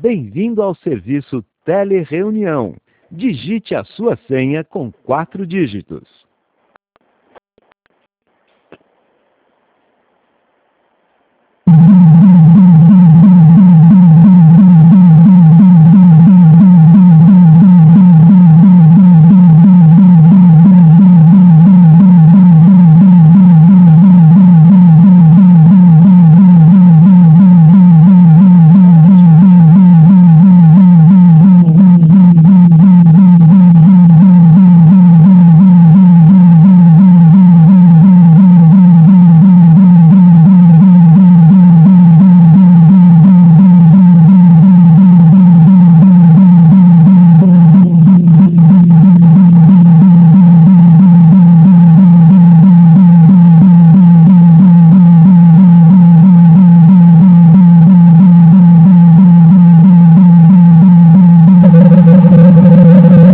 Bem-vindo ao serviço Telereunião. Digite a sua senha com 4 dígitos.